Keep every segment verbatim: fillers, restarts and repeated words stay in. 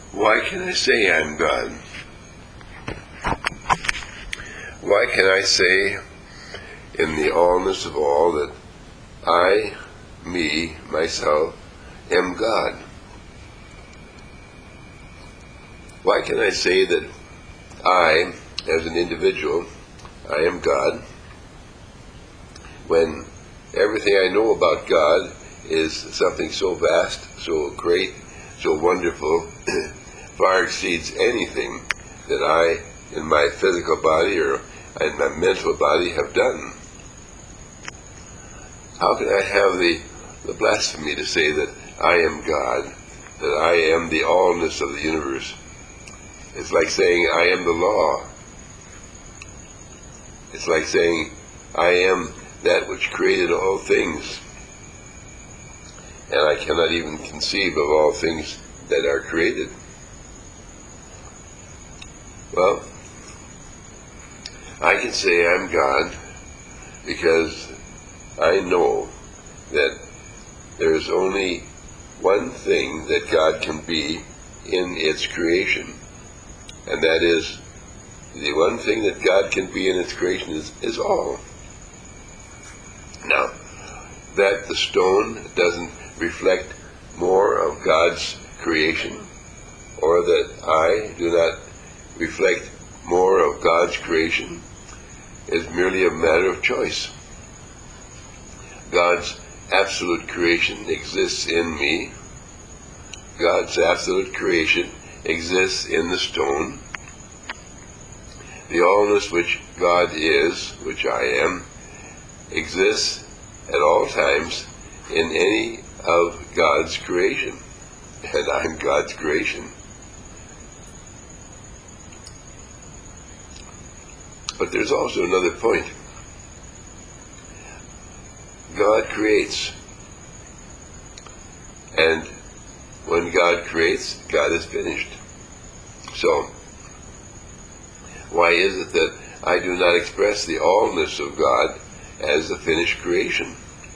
Why can I say I'm God? Why can I say in the allness of all that I, me, myself, am God? Why can I say that I, as an individual, I am God, when everything I know about God is something so vast, so great, so wonderful, far exceeds anything that I, in my physical body or in my mental body, have done? How can I have the, the blasphemy to say that I am God, that I am the allness of the universe? It's like saying I am the law. It's like saying I am that which created all things. And I cannot even conceive of all things that are created. Well, I can say I'm God because I know that there is only one thing that God can be in its creation. And that is, the one thing that God can be in its creation is, is all. Now, that the stone doesn't reflect more of God's creation, or that I do not reflect more of God's creation, is merely a matter of choice. God's absolute creation exists in me. God's absolute creation exists in the stone. The allness which God is, which I am, exists at all times in any of God's creation. And I'm God's creation. But there's also another point. God creates. And when God creates, God is finished. So, why is it that I do not express the allness of God as a finished creation?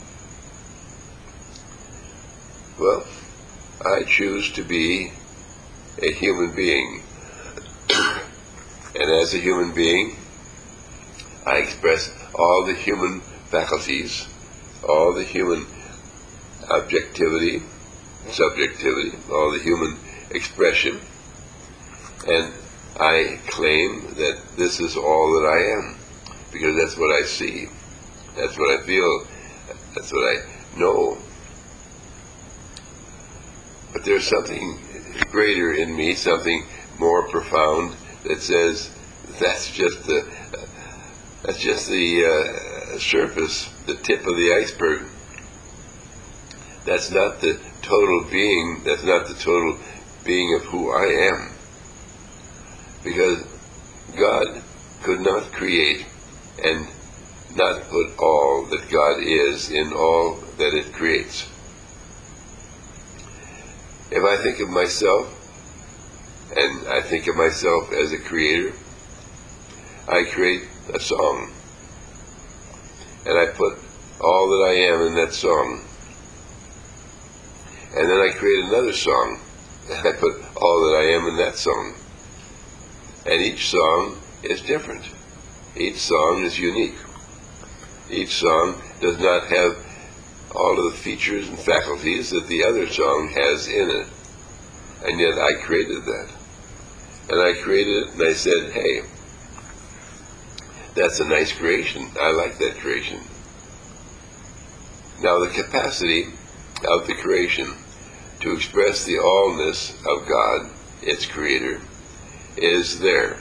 Well, I choose to be a human being. And as a human being, I express all the human faculties, all the human objectivity, subjectivity, all the human expression, and I claim that this is all that I am, because that's what I see, that's what I feel, that's what I know. But there's something greater in me, something more profound that says that's just the that's just the uh, surface, the tip of the iceberg. That's not the total being, that's not the total being of who I am. Because God could not create and not put all that God is in all that it creates. If I think of myself, and I think of myself as a creator, I create a song. And I put all that I am in that song. And then I create another song, and I put all that I am in that song. And each song is different. Each song is unique. Each song does not have all of the features and faculties that the other song has in it. And yet I created that. And I created it, and I said, hey, that's a nice creation. I like that creation. Now the capacity of the creation to express the allness of God, its creator, is there.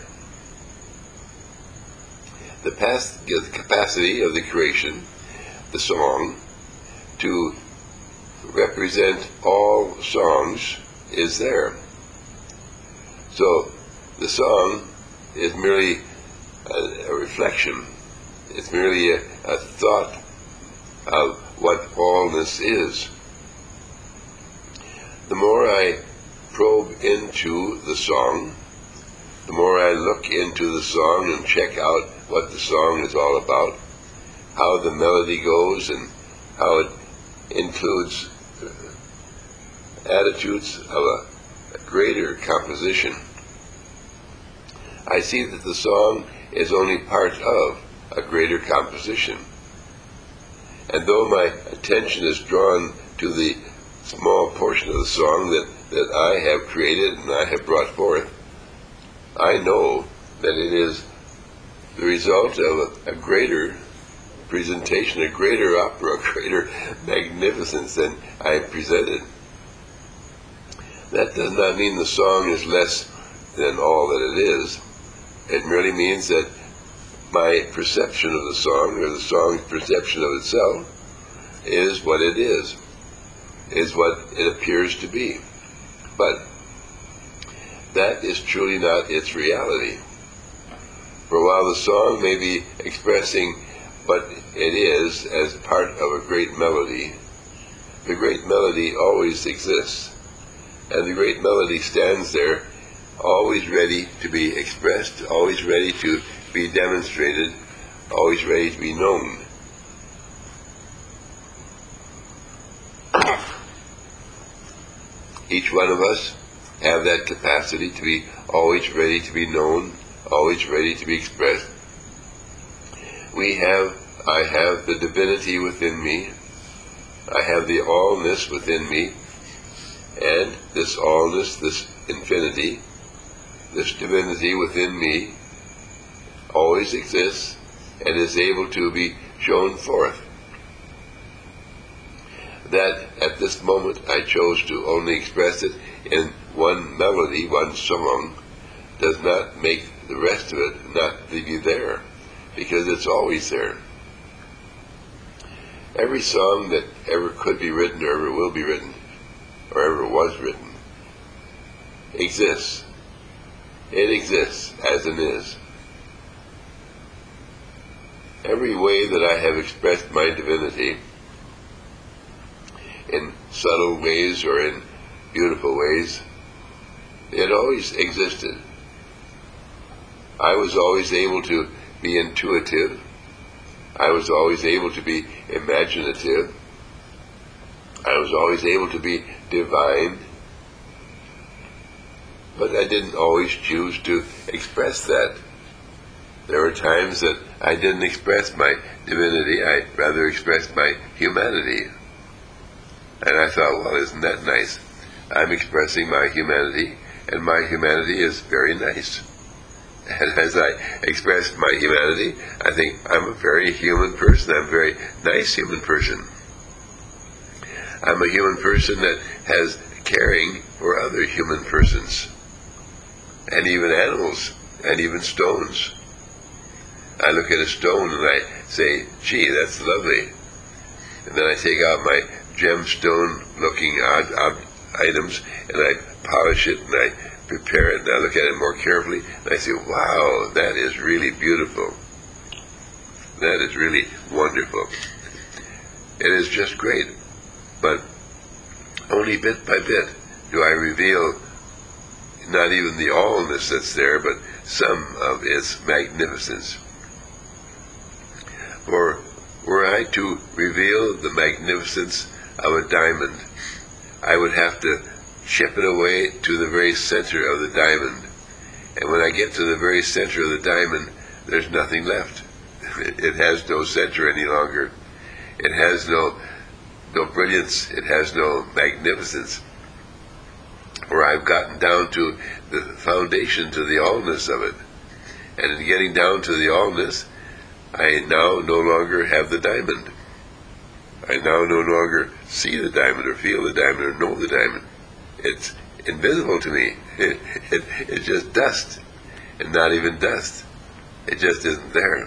The, past, the capacity of the creation, the song, to represent all songs is there. So the song is merely a, a reflection. It's merely a, a thought of what allness is. The more I probe into the song, the more I look into the song and check out what the song is all about, how the melody goes and how it includes attitudes of a, greater composition. I see that the song is only part of a greater composition. And though my attention is drawn to the small portion of the song that, that I have created and I have brought forth, I know that it is the result of a, a greater presentation, a greater opera, a greater magnificence than I have presented. That does not mean the song is less than all that it is. It merely means that my perception of the song, or the song's perception of itself, is what it is, is what it appears to be. But that is truly not its reality. For while the song may be expressing what it is as part of a great melody, the great melody always exists, and the great melody stands there, always ready to be expressed, always ready to be demonstrated, always ready to be known. Each one of us have that capacity to be always ready to be known, always ready to be expressed. We have, I have the divinity within me, I have the allness within me, and this allness, this infinity, this divinity within me always exists and is able to be shown forth. That at this moment I chose to only express it in one melody, one song, does not make the rest of it not be there, because it's always there. Every song that ever could be written or ever will be written or ever was written exists. It exists as it is. Every way that I have expressed my divinity, in subtle ways or in beautiful ways, it always existed. I was always able to be intuitive. I was always able to be imaginative. I was always able to be divine. But I didn't always choose to express that. There were times that I didn't express my divinity, I rather expressed my humanity. And I thought, well, isn't that nice? I'm expressing my humanity, and my humanity is very nice. And as I express my humanity, I think I'm a very human person, I'm a very nice human person. I'm a human person that has caring for other human persons, and even animals, and even stones. I look at a stone and I say, gee, that's lovely. And then I take out my gemstone-looking odd, odd items, and I polish it, and I prepare it, and I look at it more carefully, and I say, wow, that is really beautiful. That is really wonderful. It is just great. But only bit by bit do I reveal not even the allness that's there, but some of its magnificence. For were I to reveal the magnificence of a diamond, I would have to chip it away to the very center of the diamond. And when I get to the very center of the diamond, there's nothing left. It has no center any longer. It has no no brilliance. It has no magnificence. For I've gotten down to the foundation, to the allness of it. And in getting down to the allness, I now no longer have the diamond. I now no longer see the diamond or feel the diamond or know the diamond. It's invisible to me. It, it, it's just dust, and not even dust. It just isn't there.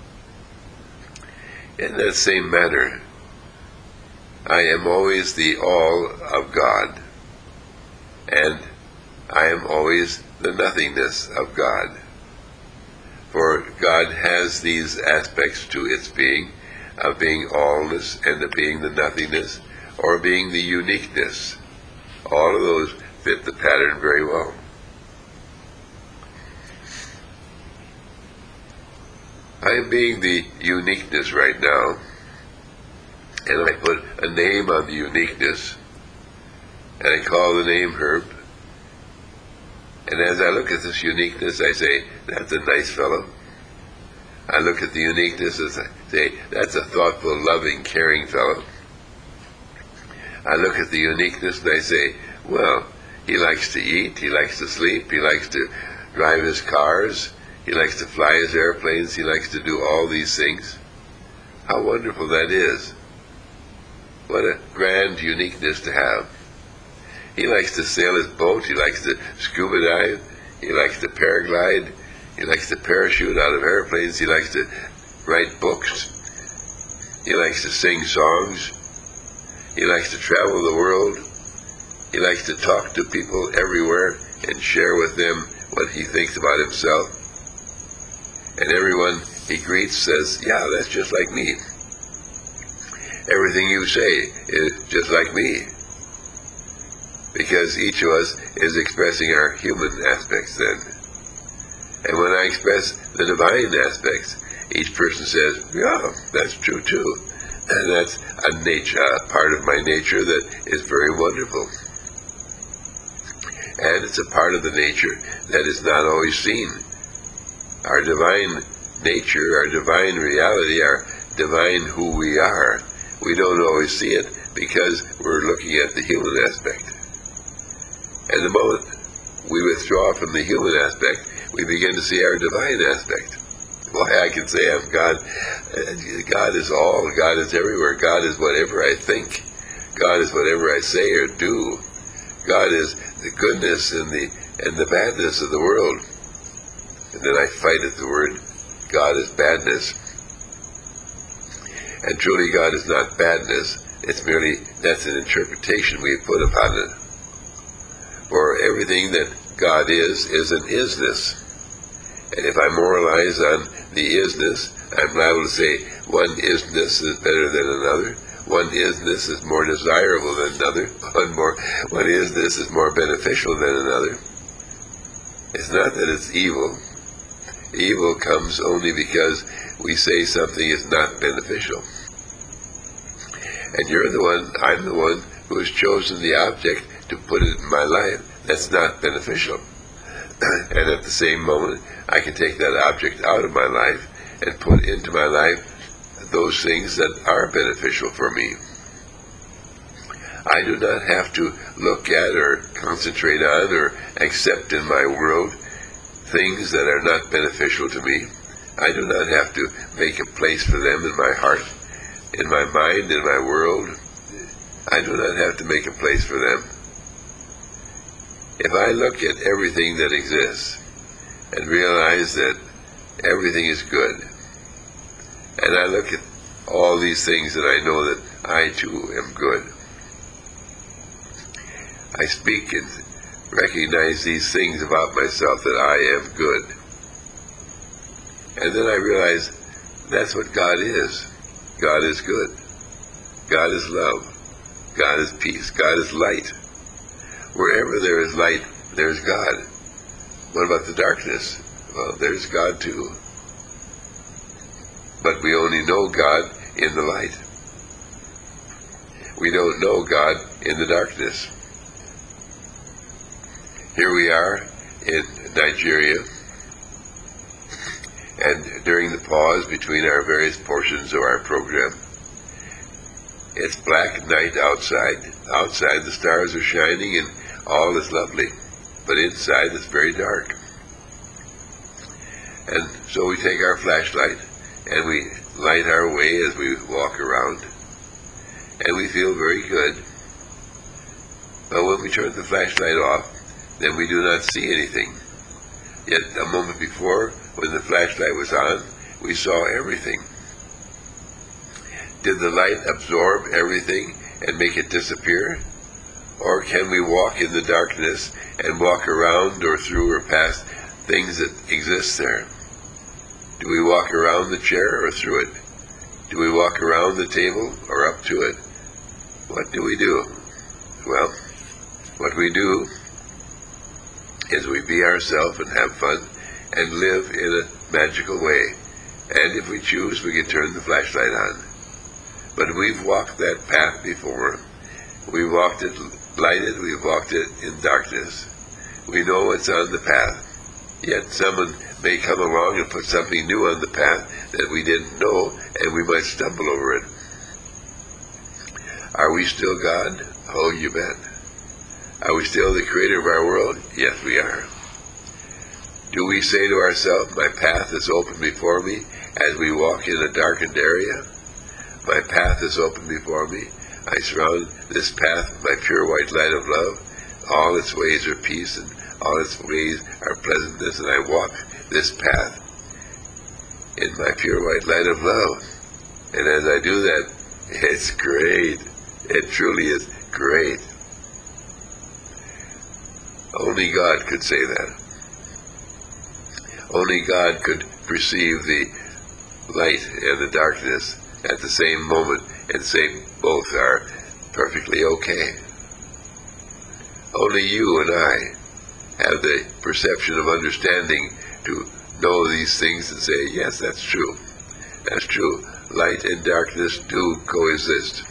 In that same manner, I am always the all of God, and I am always the nothingness of God. For God has these aspects to its being, of being allness and of being the nothingness, or being the uniqueness. All of those fit the pattern very well. I am being the uniqueness right now, and I put a name on the uniqueness, and I call the name Herb, And as I look at this uniqueness, I say, that's a nice fellow. I look at the uniqueness and I say, that's a thoughtful, loving, caring fellow. I look at the uniqueness and I say, well, he likes to eat, he likes to sleep, he likes to drive his cars, he likes to fly his airplanes, he likes to do all these things. How wonderful that is. What a grand uniqueness to have. He likes to sail his boat, he likes to scuba dive, he likes to paraglide, he likes to parachute out of airplanes, he likes to write books, he likes to sing songs, he likes to travel the world, he likes to talk to people everywhere and share with them what he thinks about himself. And everyone he greets says, yeah, that's just like me. Everything you say is just like me. Because each of us is expressing our human aspects then. And when I express the divine aspects, each person says, yeah, that's true too. And that's a nature, a part of my nature that is very wonderful. And it's a part of the nature that is not always seen. Our divine nature, our divine reality, our divine who we are, we don't always see it because we're looking at the human aspect. And the moment we withdraw from the human aspect, we begin to see our divine aspect. Why I can say I'm God. God is all. God is everywhere. God is whatever I think. God is whatever I say or do. God is the goodness and the and the badness of the world. And then I fight at the word, God is badness. And truly God is not badness. It's merely, that's an interpretation we put upon it. For everything that God is, is an isness. And if I moralize on the isness, I'm liable to say one isness is better than another. One isness is more desirable than another. One more, one isness is more beneficial than another. It's not that it's evil. Evil comes only because we say something is not beneficial. And you're the one, I'm the one who has chosen the object to put it in my life that's not beneficial. And at the same moment, I can take that object out of my life and put into my life those things that are beneficial for me. I do not have to look at or concentrate on or accept in my world things that are not beneficial to me. I do not have to make a place for them in my heart, in my mind, in my world. I do not have to make a place for them. If I look at everything that exists and realize that everything is good, and I look at all these things and I know that I too am good, I speak and recognize these things about myself that I am good. And then I realize that's what God is. God is good. God is love. God is peace. God is light. Wherever there is light, there's God. What about the darkness? Well, there's God too. But we only know God in the light. We don't know God in the darkness. Here we are in Nigeria, and during the pause between our various portions of our program, it's black night outside. Outside the stars are shining and all is lovely, but inside it's very dark. And so we take our flashlight and we light our way as we walk around, and we feel very good. But when we turn the flashlight off, then we do not see anything. Yet a moment before, when the flashlight was on, we saw everything. Did the light absorb everything and make it disappear? Or can we walk in the darkness and walk around or through or past things that exist there? Do we walk around the chair or through it? Do we walk around the table or up to it? What do we do? Well, what we do is we be ourselves and have fun and live in a magical way. And if we choose, we can turn the flashlight on. But we've walked that path before. We've walked it lighted, we've walked it in darkness. We know it's on the path. Yet someone may come along and put something new on the path that we didn't know, and we might stumble over it. Are we still God? Oh, you bet. Are we still the creator of our world? Yes, we are. Do we say to ourselves, my path is open before me as we walk in a darkened area? My path is open before me. I surround this path with my pure white light of love. All its ways are peace, and all its ways are pleasantness, and I walk this path in my pure white light of love. And as I do that, it's great. It truly is great. Only God could say that. Only God could perceive the light and the darkness at the same moment and say both are perfectly okay. Only you and I have the perception of understanding to know these things and say, yes, that's true. That's true. Light and darkness do coexist.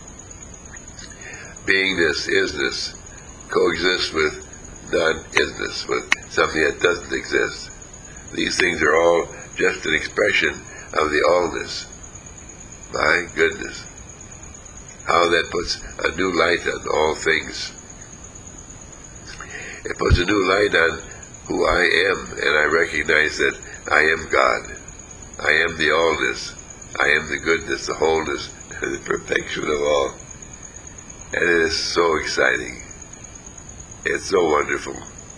Beingness, isness, coexist with non-isness, with something that doesn't exist. These things are all just an expression of the allness. My goodness, how that puts a new light on all things. It puts a new light on who I am, and I recognize that I am God. I am the allness. I am the goodness, the wholeness, the perfection of all. And it is so exciting. It's so wonderful.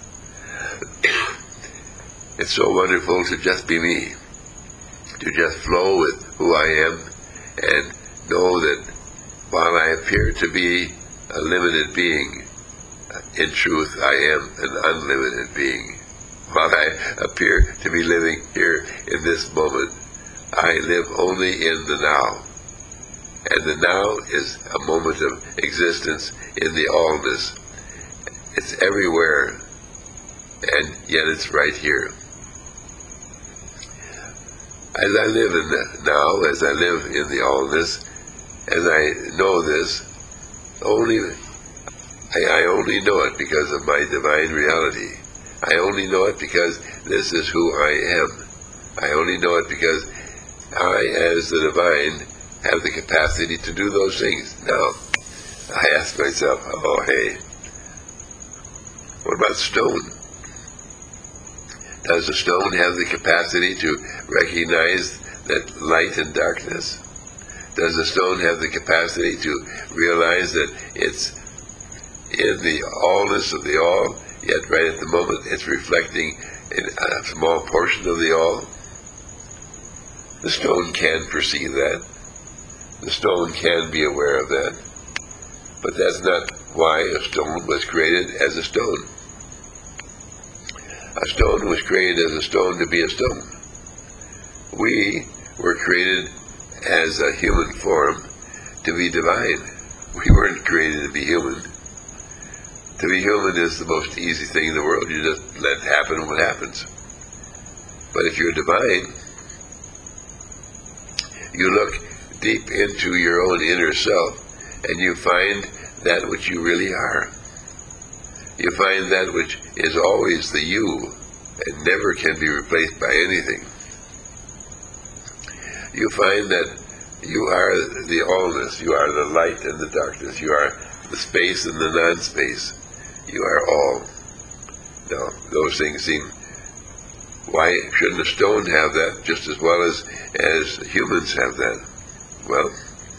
It's so wonderful to just be me, to just flow with who I am, and know that while I appear to be a limited being, in truth I am an unlimited being. While I appear to be living here in this moment, I live only in the now. And the now is a moment of existence in the allness. It's everywhere, and yet it's right here. As I live in the now, as I live in the allness, as I know this, only I, I only know it because of my divine reality. I only know it because this is who I am. I only know it because I, as the divine, have the capacity to do those things. Now, I ask myself, oh, hey, what about stone? Does the stone have the capacity to recognize that light and darkness? Does the stone have the capacity to realize that it's in the allness of the all, yet right at the moment it's reflecting in a small portion of the all? The stone can perceive that. The stone can be aware of that. But that's not why a stone was created as a stone. A stone was created as a stone to be a stone. We were created as a human form to be divine. We weren't created to be human. To be human is the most easy thing in the world. You just let happen what happens. But if you're divine, you look deep into your own inner self and you find that which you really are. You find that which is always the you and never can be replaced by anything. You find that you are the allness, you are the light and the darkness, you are the space and the non-space. You are all. Now, those things seem, why shouldn't a stone have that just as well as, as humans have that? Well,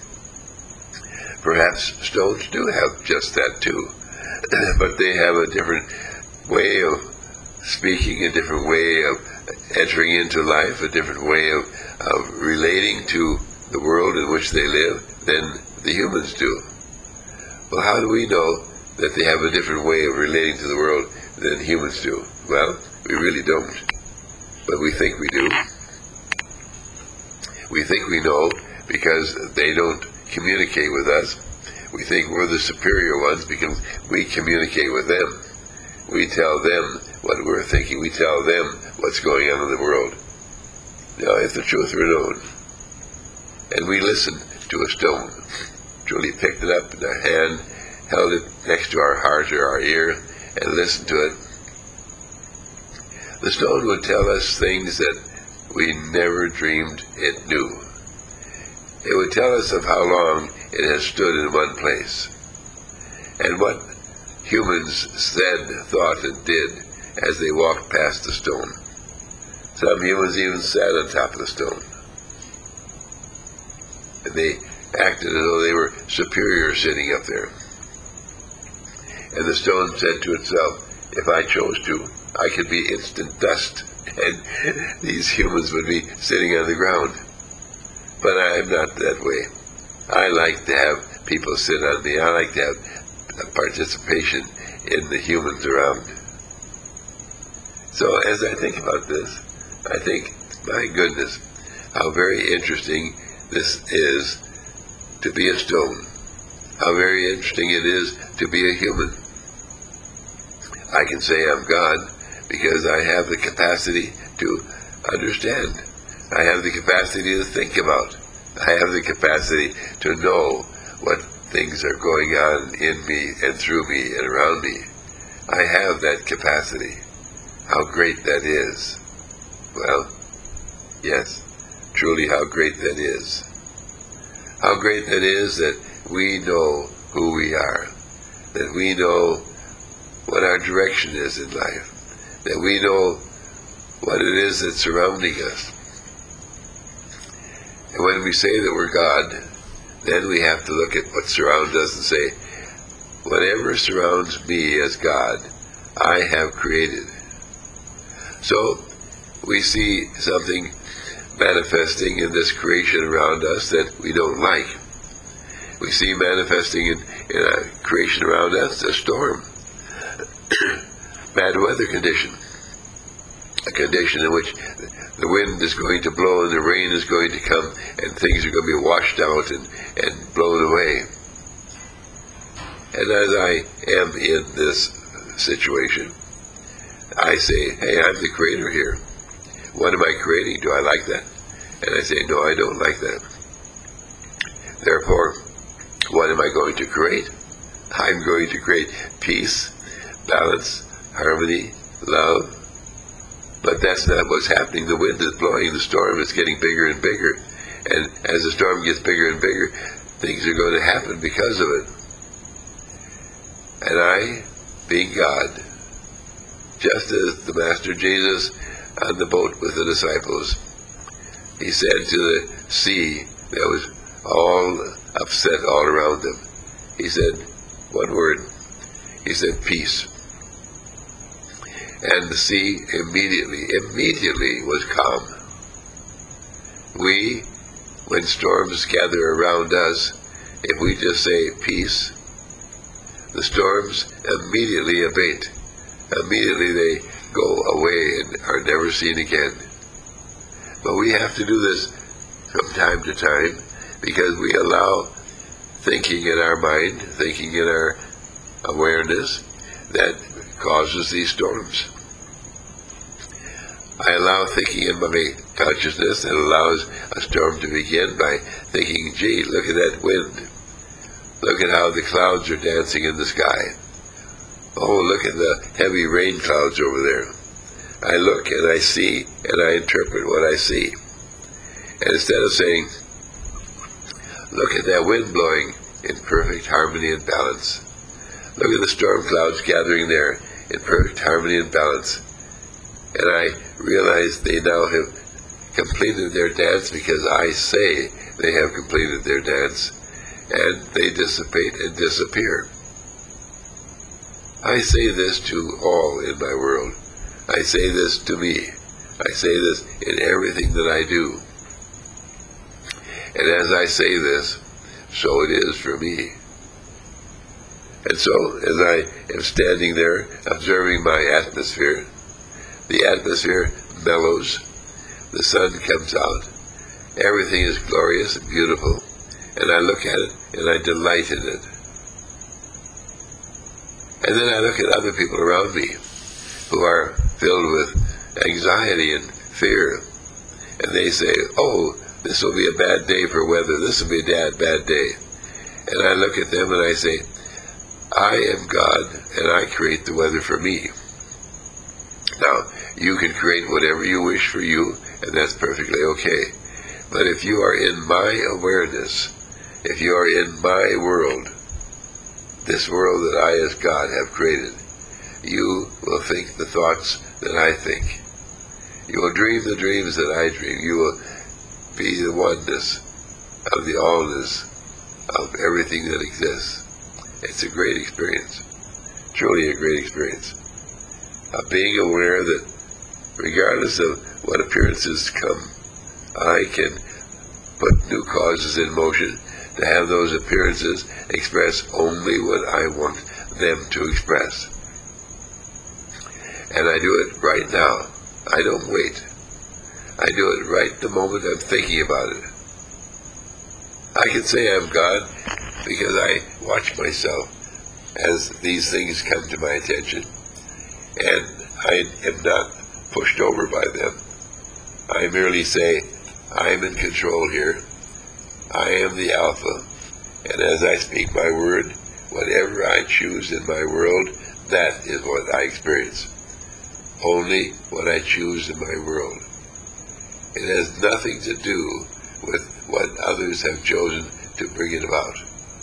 perhaps stones do have just that too, but they have a different way of speaking, a different way of entering into life, a different way of, of relating to the world in which they live than the humans do. Well, how do we know that they have a different way of relating to the world than humans do? Well, we really don't, but we think we do. We think we know because they don't communicate with us. We think we're the superior ones because we communicate with them. We tell them what we're thinking. We tell them what's going on in the world. Now, if the truth were known, and we listened to a stone, truly picked it up in our hand, held it next to our heart or our ear, and listened to it, The stone would tell us things that we never dreamed it knew. It would tell us of how long it has stood in one place, and what humans said, thought, and did as they walked past the stone. Some humans even sat on top of the stone. And they acted as though they were superior sitting up there. And the stone said to itself, if I chose to, I could be instant dust, and these humans would be sitting on the ground. But I am not that way. I like to have people sit on me. I like to have participation in the humans around. So as I think about this, I think, my goodness, how very interesting this is to be a stone. How very interesting it is to be a human. I can say I'm God because I have the capacity to understand. I have the capacity to think about. I have the capacity to know what things are going on in me and through me and around me. I have that capacity. How great that is. Well, yes, truly how great that is. How great that is that we know who we are, that we know what our direction is in life, that we know what it is that's surrounding us. And when we say that we're God, then we have to look at what surrounds us and say, whatever surrounds me as God, I have created. So we see something manifesting in this creation around us that we don't like. We see manifesting in, in a creation around us a storm, bad weather condition, a condition in which the wind is going to blow and the rain is going to come and things are going to be washed out and, and blown away. And as I am in this situation, I say, hey, I'm the creator here. What am I creating? Do I like that? And I say, no, I don't like that. Therefore, what am I going to create? I'm going to create peace, balance, harmony, love. But that's not what's happening. The wind is blowing, the storm is getting bigger and bigger. And as the storm gets bigger and bigger, things are going to happen because of it. And I, being God, just as the Master Jesus on the boat with the disciples, he said to the sea that was all upset all around them, he said one word, he said peace. And the sea immediately, immediately was calm. We, when storms gather around us, if we just say peace, the storms immediately abate. Immediately they go away and are never seen again. But we have to do this from time to time because we allow thinking in our mind, thinking in our awareness that causes these storms. I allow thinking in my consciousness that allows a storm to begin by thinking, gee, look at that wind. Look at how the clouds are dancing in the sky. Oh, look at the heavy rain clouds over there. I look and I see and I interpret what I see. And instead of saying, look at that wind blowing in perfect harmony and balance. Look at the storm clouds gathering there in perfect harmony and balance. And I realize they now have completed their dance because I say they have completed their dance, and they dissipate and disappear. I say this to all in my world. I say this to me. I say this in everything that I do. And as I say this, so it is for me. And so, as I am standing there observing my atmosphere, the atmosphere mellows, the sun comes out, everything is glorious and beautiful, and I look at it and I delight in it. And then I look at other people around me who are filled with anxiety and fear, and they say, oh, this will be a bad day for weather, this will be a bad, bad day. And I look at them and I say, I am God, and I create the weather for me. Now, You can create whatever you wish for you, and that's perfectly okay. But if you are in my awareness, if you are in my world, this world that I as God have created, you will think the thoughts that I think. You will dream the dreams that I dream. You will be the oneness of the allness of everything that exists. It's a great experience, truly a great experience. Of being aware that regardless of what appearances come, I can put new causes in motion to have those appearances express only what I want them to express. And I do it right now. I don't wait. I do it right the moment I'm thinking about it. I can say I'm God because I watch myself as these things come to my attention, and I am not pushed over by them. I merely say, I'm in control here. I am the Alpha, and as I speak my word, whatever I choose in my world, that is what I experience. Only what I choose in my world. It has nothing to do with what others have chosen to bring it about.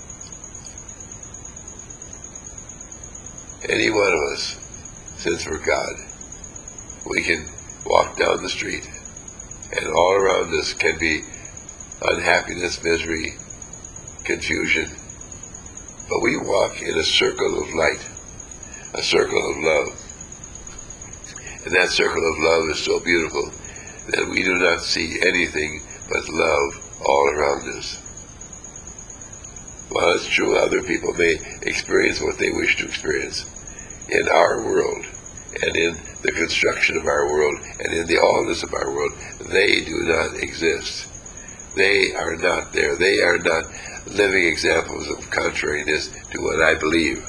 Any one of us, since we're God, we can walk down the street, and all around us can be unhappiness, misery, confusion, but we walk in a circle of light, a circle of love. And that circle of love is so beautiful that we do not see anything but love all around us. While it's true other people may experience what they wish to experience, in our world, and in the construction of our world, and in the allness of our world, they do not exist. They are not there. They are not living examples of contrariness to what I believe.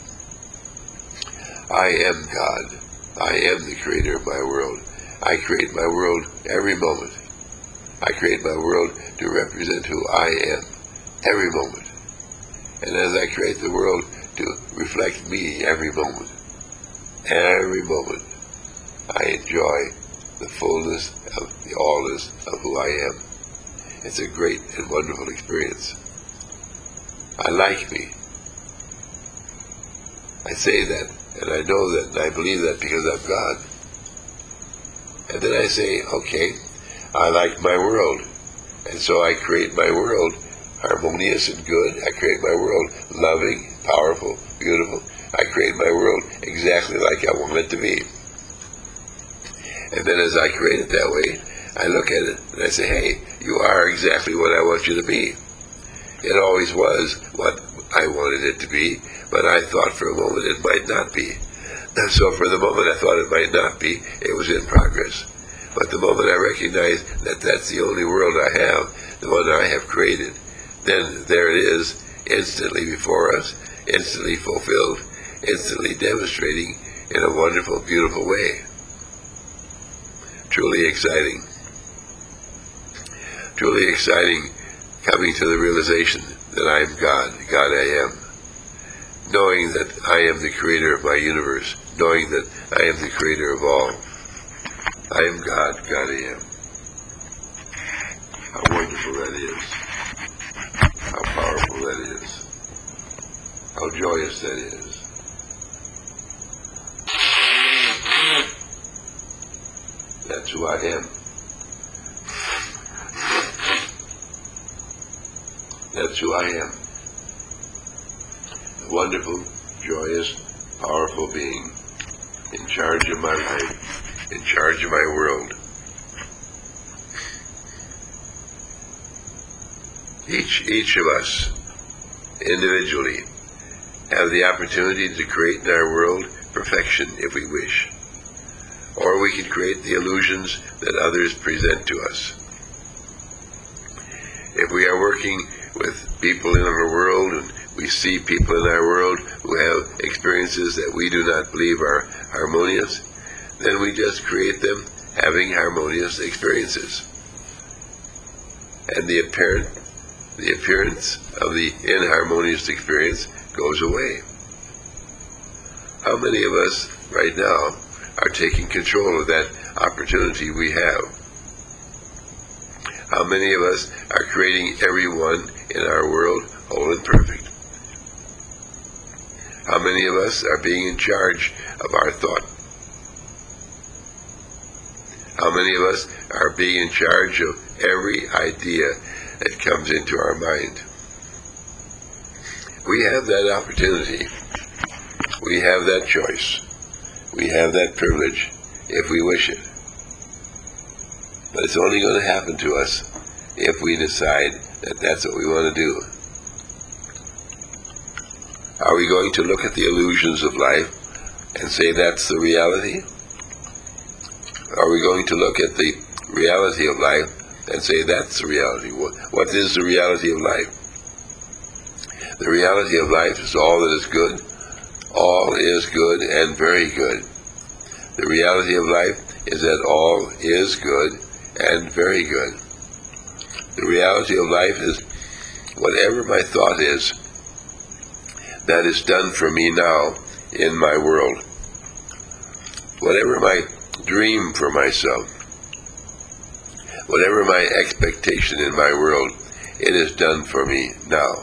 I am God. I am the creator of my world. I create my world every moment. I create my world to represent who I am every moment. And as I create the world to reflect me every moment, every moment, I enjoy the fullness of the allness of who I am. It's a great and wonderful experience. I like me. I say that, and I know that, and I believe that because I'm God. And then I say, okay, I like my world. And so I create my world harmonious and good. I create my world loving, powerful, beautiful. I create my world exactly like I want it to be. And then as I create it that way, I look at it and I say, hey, you are exactly what I want you to be. It always was what I wanted it to be, but I thought for a moment it might not be. And so for the moment I thought it might not be, it was in progress. But the moment I recognize that that's the only world I have, the one I have created, then there it is, instantly before us, instantly fulfilled, instantly demonstrating in a wonderful, beautiful way. Truly exciting. Truly exciting coming to the realization that I am God, God I am. Knowing that I am the creator of my universe, knowing that I am the creator of all. I am God, God I am. How wonderful that is. How powerful that is. How joyous that is. That's who I am. That's who I am. A wonderful, joyous, powerful being in charge of my life, in charge of my world. Each, each of us, individually, have the opportunity to create in our world perfection if we wish. Or we can create the illusions that others present to us. If we are working with people in our world and we see people in our world who have experiences that we do not believe are harmonious, then we just create them having harmonious experiences. And the apparent, the appearance of the inharmonious experience goes away. How many of us right now are taking control of that opportunity we have? How many of us are creating everyone in our world whole and perfect? How many of us are being in charge of our thought? How many of us are being in charge of every idea that comes into our mind? We have that opportunity. We have that choice. We have that privilege if we wish it. But it's only going to happen to us if we decide that that's what we want to do. Are we going to look at the illusions of life and say that's the reality? Are we going to look at the reality of life and say that's the reality? What, what is the reality of life? The reality of life is all that is good. All is good and very good. The reality of life is that all is good and very good. The reality of life is whatever my thought is, that is done for me now in my world. Whatever my dream for myself, whatever my expectation in my world, it is done for me now.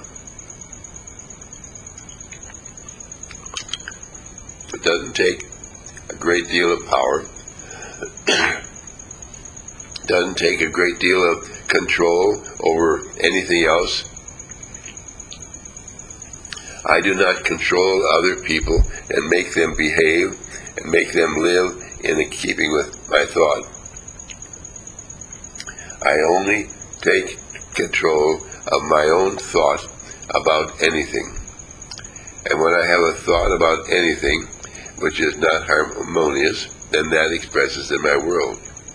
It doesn't take a great deal of power. It doesn't take a great deal of control over anything else. I do not control other people and make them behave and make them live in keeping with my thought. I only take control of my own thought about anything. And when I have a thought about anything which is not harmonious, then that expresses in my world.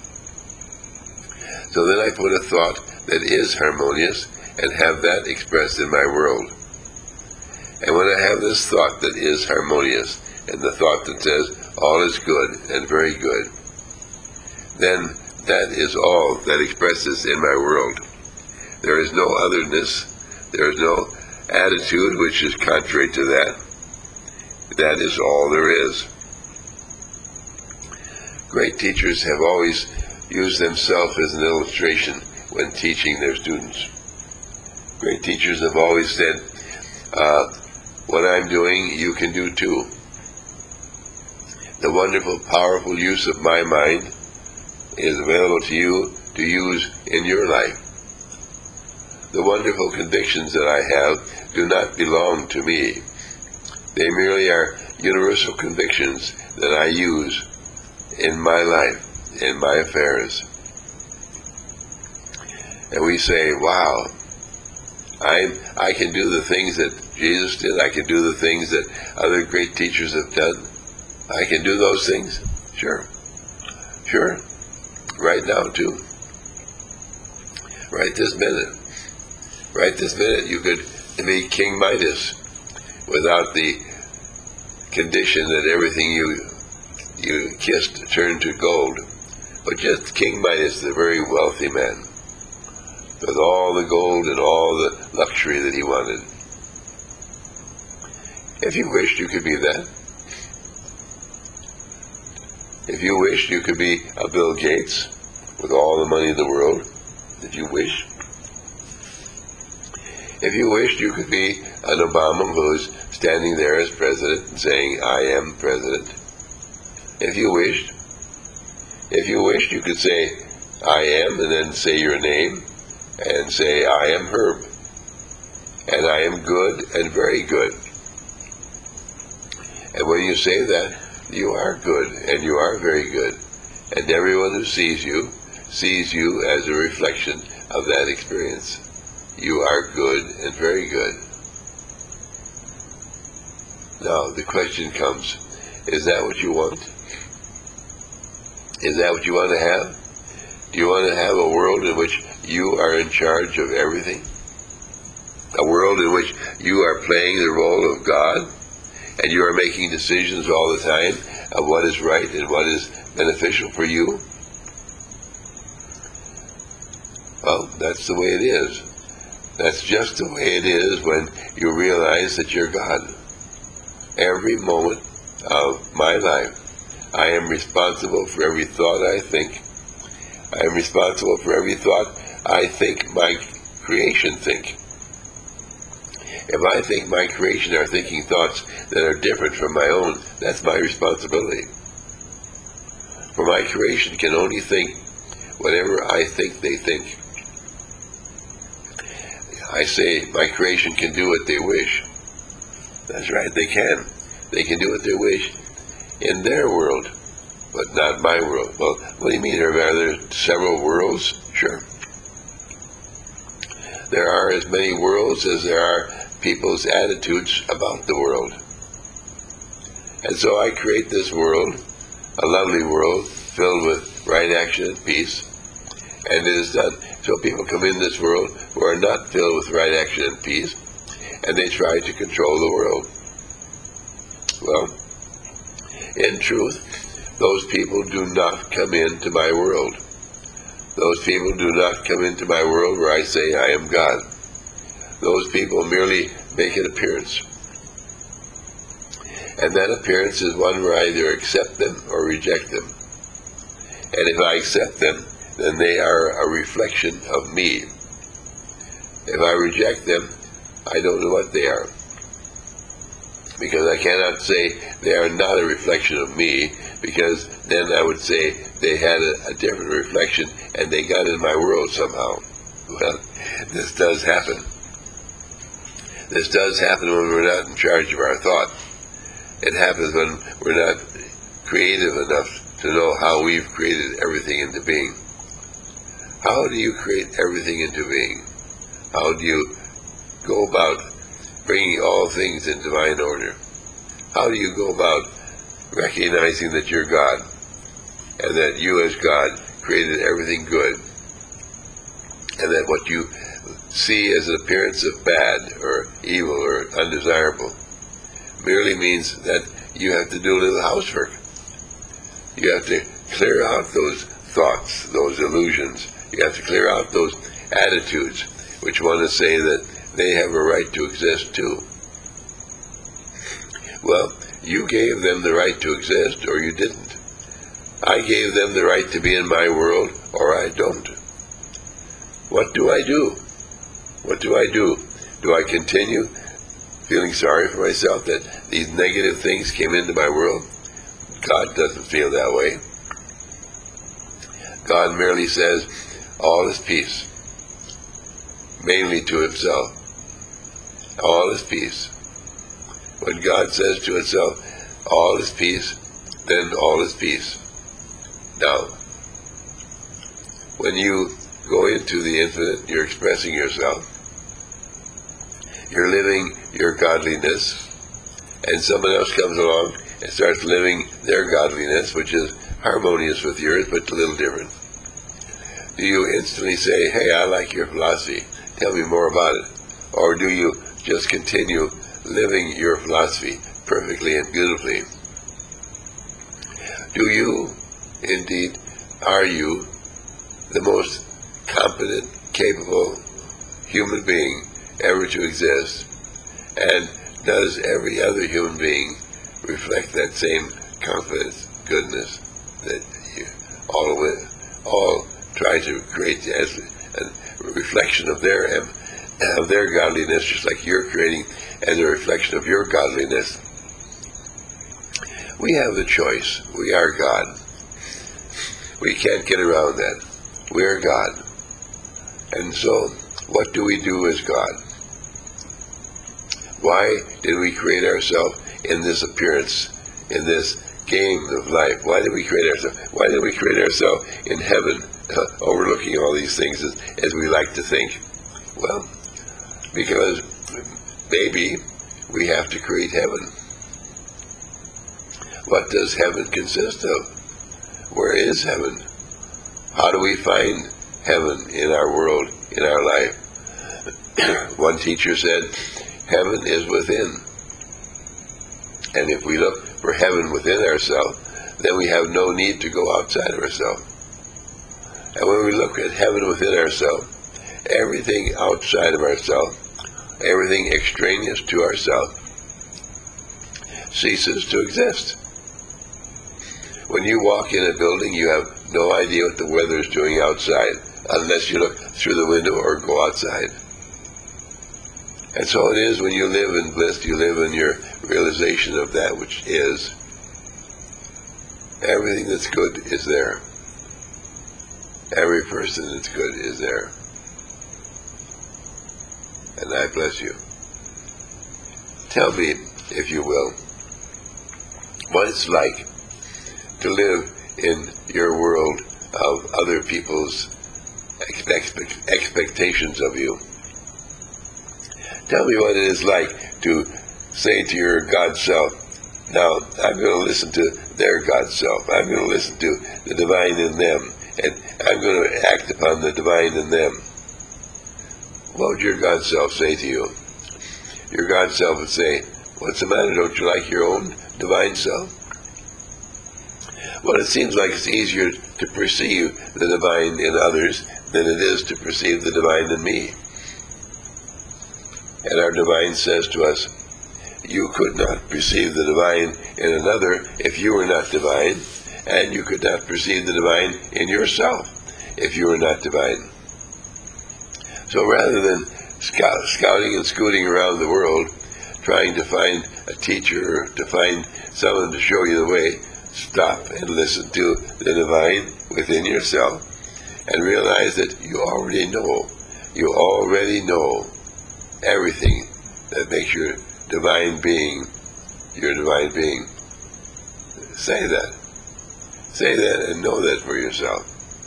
So then I put a thought that is harmonious and have that expressed in my world. And when I have this thought that is harmonious, and the thought that says all is good and very good, then that is all that expresses in my world. There is no otherness, there is no attitude which is contrary to that. That is all there is. Great teachers have always used themselves as an illustration when teaching their students. Great teachers have always said, uh, what I'm doing, you can do too. The wonderful, powerful use of my mind is available to you to use in your life. The wonderful convictions that I have do not belong to me. They merely are universal convictions that I use in my life, in my affairs. And we say, wow, I I can do the things that Jesus did. I can do the things that other great teachers have done. I can do those things. Sure. Sure. Right now, too. Right this minute. Right this minute, you could be King Midas without the condition that everything you you kissed turned to gold. But just King Midas, the very wealthy man, with all the gold and all the luxury that he wanted. If you wished, you could be that. If you wished, you could be a Bill Gates with all the money in the world. If you wish. If you wished, you could be an Obama who's standing there as president and saying, I am president. If you wished. If you wished, you could say, I am, and then say your name, and say, I am Herb. And I am good and very good. And when you say that, you are good and you are very good. And everyone who sees you, sees you as a reflection of that experience. You are good and very good. Now, the question comes, is that what you want? Is that what you want to have? Do you want to have a world in which you are in charge of everything? A world in which you are playing the role of God, and you are making decisions all the time of what is right and what is beneficial for you? Well, that's the way it is. That's just the way it is when you realize that you're God. Every moment of my life, I am responsible for every thought I think. I am responsible for every thought I think my creation think. If I think my creation are thinking thoughts that are different from my own, that's my responsibility. For my creation can only think whatever I think they think. I say my creation can do what they wish. That's right, they can. They can do what they wish in their world, but not my world. Well, what do you mean? Are there several worlds? Sure. There are as many worlds as there are people's attitudes about the world. And so I create this world, a lovely world, filled with right action and peace, and it is done. So people come in this world who are not filled with right action and peace, and they try to control the world. Well, in truth, those people do not come into my world. Those people do not come into my world where I say I am God. Those people merely make an appearance. And that appearance is one where I either accept them or reject them. And if I accept them, then they are a reflection of me. If I reject them, I don't know what they are. Because I cannot say they are not a reflection of me, because then I would say they had a, a different reflection and they got in my world somehow. Well, this does happen. This does happen when we're not in charge of our thought. It happens when we're not creative enough to know how we've created everything into being. How do you create everything into being? How do you go about bringing all things in divine order? How do you go about recognizing that you're God and that you as God created everything good, and that what you see as an appearance of bad or evil or undesirable merely means that you have to do a little housework. You have to clear out those thoughts, those illusions. You have to clear out those attitudes which want to say that they have a right to exist too. Well, you gave them the right to exist, or you didn't. I gave them the right to be in my world, or I don't. What do I do? What do I do? Do I continue feeling sorry for myself that these negative things came into my world? God doesn't feel that way. God merely says, all is peace, mainly to himself. All is peace. When God says to itself, all is peace, then all is peace. Now, when you go into the infinite, you're expressing yourself. You're living your godliness, and someone else comes along and starts living their godliness, which is harmonious with yours, but a little different. Do you instantly say, hey, I like your philosophy, tell me more about it? Or do you just continue living your philosophy perfectly and beautifully? Do you, indeed, are you the most competent, capable human being ever to exist? And does every other human being reflect that same confidence, goodness that you all with, all try to create as a reflection of their of their godliness, just like you're creating as a reflection of your godliness? We have the choice. We are God. We can't get around that. We are God. And so, what do we do as God? Why did we create ourselves in this appearance, in this game of life? Why did we create ourselves? Why did we create ourselves in heaven, uh, overlooking all these things as, as we like to think? Well, because maybe we have to create heaven. What does heaven consist of? Where is heaven? How do we find heaven in our world, in our life? One teacher said, heaven is within. And if we look for heaven within ourselves, then we have no need to go outside of ourselves. And when we look at heaven within ourselves, everything outside of ourselves, everything extraneous to ourselves, ceases to exist. When you walk in a building, you have no idea what the weather is doing outside unless you look through the window or go outside. And so it is when you live in bliss, you live in your realization of that which is. Everything that's good is there. Every person that's good is there. And I bless you. Tell me, if you will, what it's like to live in your world of other people's expect- expectations of you. Tell me what it is like to say to your God self, now I'm going to listen to their God self. I'm going to listen to the divine in them. And I'm going to act upon the divine in them. What would your God self say to you? Your God self would say, what's the matter? Don't you like your own divine self? Well, it seems like it's easier to perceive the divine in others than it is to perceive the divine in me. And our divine says to us, you could not perceive the divine in another if you were not divine, and you could not perceive the divine in yourself if you were not divine. So rather than scout, scouting and scooting around the world, trying to find a teacher or to find someone to show you the way, stop and listen to the divine within yourself and realize that you already know, you already know everything that makes your divine being your divine being. Say that. Say that and know that for yourself.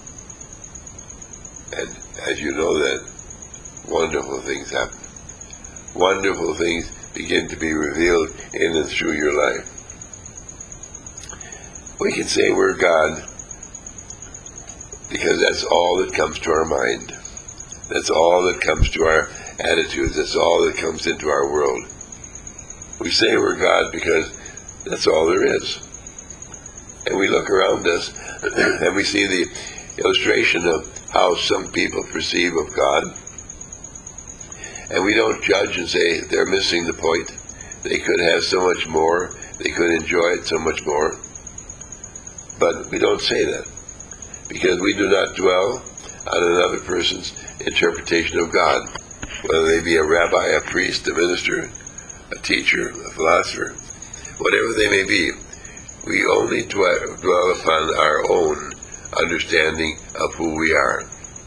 And as you know that, wonderful things happen. Wonderful things begin to be revealed in and through your life. We can say we're God because that's all that comes to our mind. That's all that comes to our attitudes. That's all that comes into our world. We say we're God because that's all there is. And we look around us and we see the illustration of how some people perceive of God. And we don't judge and say they're missing the point. They could have so much more. They could enjoy it so much more. But we don't say that because we do not dwell on another person's interpretation of God, whether they be a rabbi, a priest, a minister, a teacher, a philosopher, whatever they may be. We only dwell, dwell upon our own understanding of who we are.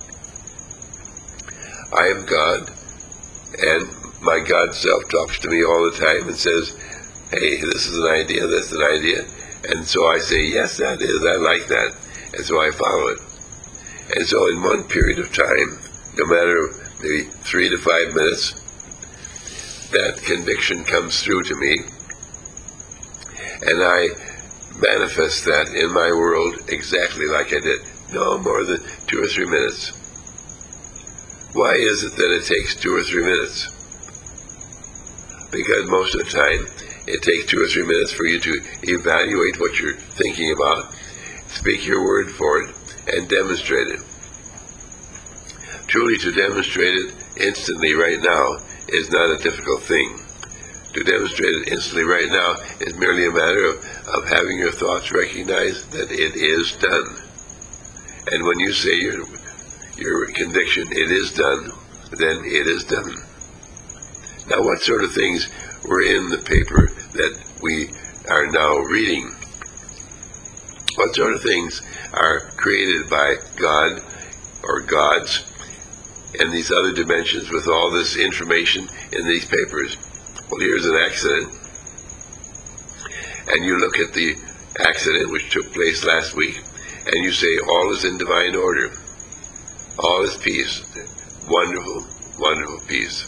I am God, and my God self talks to me all the time and says, hey, this is an idea, that's an idea. And so I say, yes, that is, I like that. And so I follow it. And so in one period of time, no matter maybe three to five minutes, that conviction comes through to me, and I manifest that in my world exactly like I did. No more than two or three minutes. Why is it that it takes two or three minutes? Because most of the time, it takes two or three minutes for you to evaluate what you're thinking about, speak your word for it, and demonstrate it. Truly, to demonstrate it instantly right now is not a difficult thing. To demonstrate it instantly right now is merely a matter of, of having your thoughts recognize that it is done. And when you say your, your conviction, it is done, then it is done. Now, what sort of things were in the paper that we are now reading? What sort of things are created by God or gods and these other dimensions with all this information in these papers? Well, here's an accident, and you look at the accident which took place last week, and you say all is in divine order, all is peace, wonderful, wonderful peace.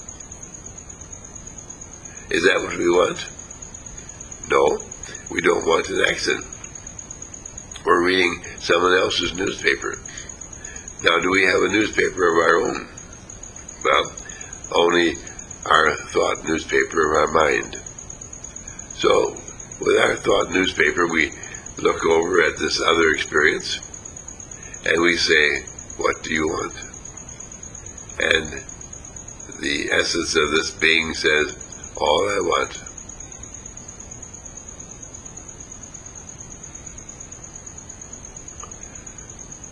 Is that what we want? No, we don't want an accident. We're reading someone else's newspaper. Now, do we have a newspaper of our own? Well, only our thought newspaper of our mind. So, with our thought newspaper, we look over at this other experience, and we say, what do you want? And the essence of this being says, all I want.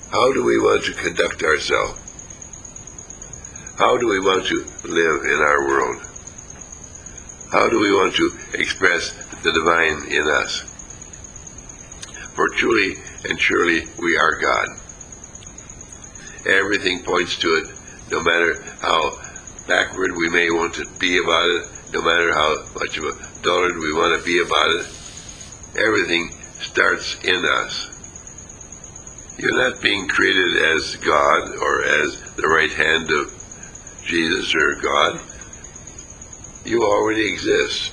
How do we want to conduct ourselves? How do we want to live in our world? How do we want to express the divine in us? For truly and surely we are God. Everything points to it, no matter how backward we may want to be about it, no matter how much of a dullard we want to be about it. Everything starts in us. You're not being created as God or as the right hand of Jesus or God. You already exist.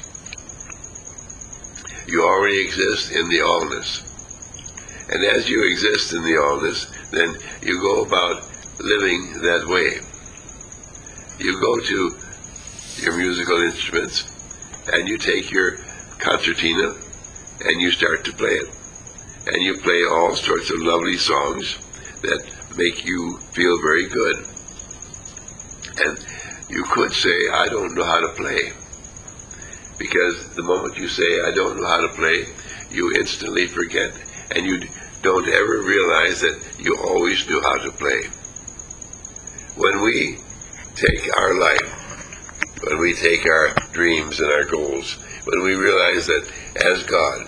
You already exist in the allness. And as you exist in the allness, then you go about living that way. You go to your musical instruments and you take your concertina and you start to play it. And you play all sorts of lovely songs that make you feel very good. And you could say, I don't know how to play. Because the moment you say, I don't know how to play, you instantly forget. And you don't ever realize that you always knew how to play. When we take our life, when we take our dreams and our goals, when we realize that as God,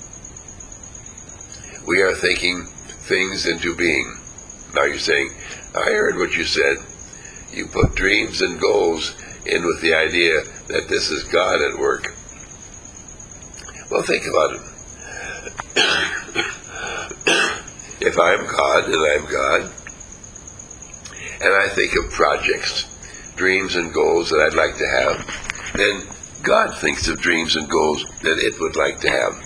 we are thinking things into being. Now you're saying, I heard what you said. You put dreams and goals in with the idea that this is God at work. Well, think about it. If I'm God and I'm God, and I think of projects, dreams and goals that I'd like to have, then God thinks of dreams and goals that it would like to have.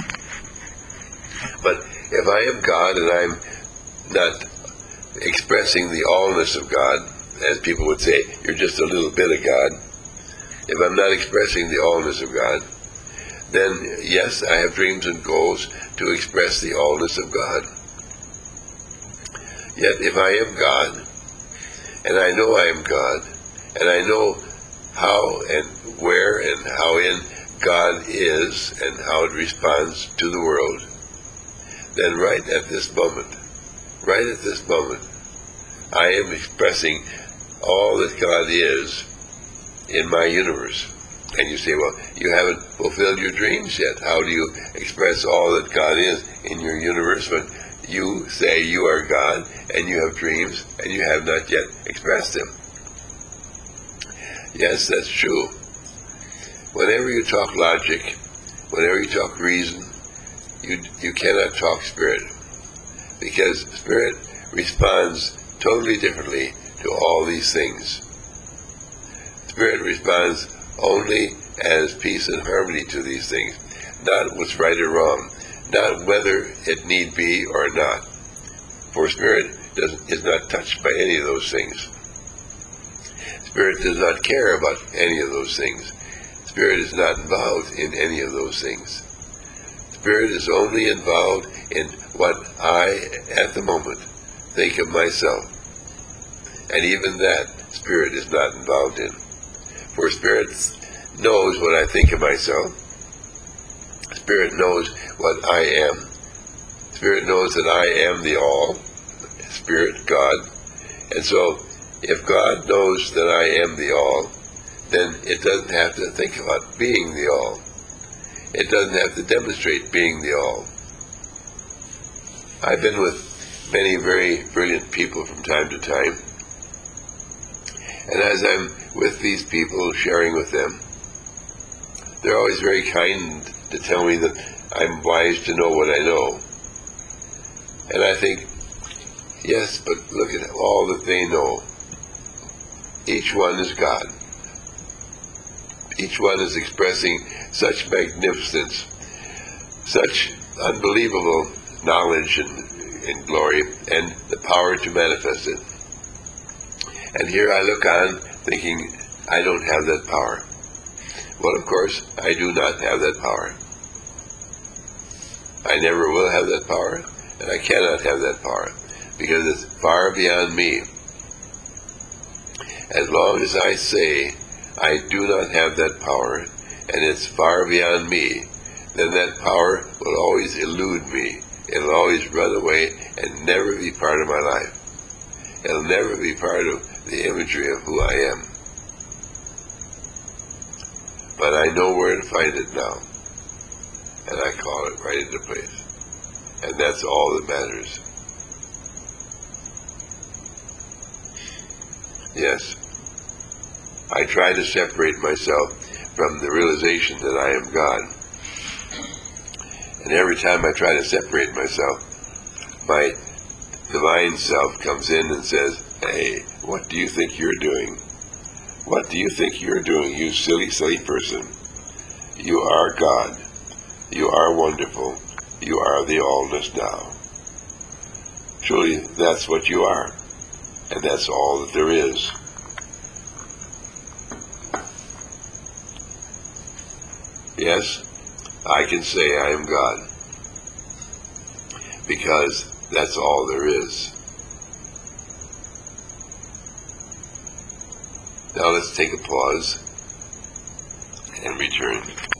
But if I am God and I'm not expressing the allness of God, as people would say, you're just a little bit of God. If I'm not expressing the allness of God, then yes, I have dreams and goals to express the allness of God. Yet if I am God, and I know I am God, and I know how and where and how in God is and how it responds to the world, then right at this moment, right at this moment, I am expressing all that God is in my universe. And you say, well, you haven't fulfilled your dreams yet. How do you express all that God is in your universe when you say you are God and you have dreams and you have not yet expressed them? Yes, that's true. Whenever you talk logic, whenever you talk reason, you, you cannot talk spirit. Because spirit responds totally differently to all these things. Spirit responds only as peace and harmony to these things, not what's right or wrong, not whether it need be or not. For spirit does, is not touched by any of those things. Spirit does not care about any of those things. Spirit is not involved in any of those things. Spirit is only involved in what I, at the moment, think of myself. And even that, Spirit is not involved in. For Spirit knows what I think of myself. Spirit knows what I am. Spirit knows that I am the all. Spirit, God. And so, if God knows that I am the all, then it doesn't have to think about being the all. It doesn't have to demonstrate being the all. I've been with many very brilliant people from time to time. And as I'm with these people, sharing with them, they're always very kind to tell me that I'm wise to know what I know. And I think, yes, but look at all that they know. Each one is God. Each one is expressing such magnificence, such unbelievable knowledge and, and glory, and the power to manifest it. And here I look on thinking, I don't have that power. Well, of course, I do not have that power. I never will have that power, and I cannot have that power, because it's far beyond me. As long as I say I do not have that power, and it's far beyond me, then that power will always elude me, It'll always run away and never be part of my life. It'll never be part of the imagery of who I am. But I know where to find it now. And I call it right into place. And that's all that matters. Yes, I try to separate myself from the realization that I am God. And every time I try to separate myself, my divine self comes in and says, hey, what do you think you're doing? What do you think you're doing, you silly, silly person? You are God. You are wonderful. You are the allness now. Truly, that's what you are. And that's all that there is. Yes, I can say I am God. Because that's all there is. Now let's take a pause and return.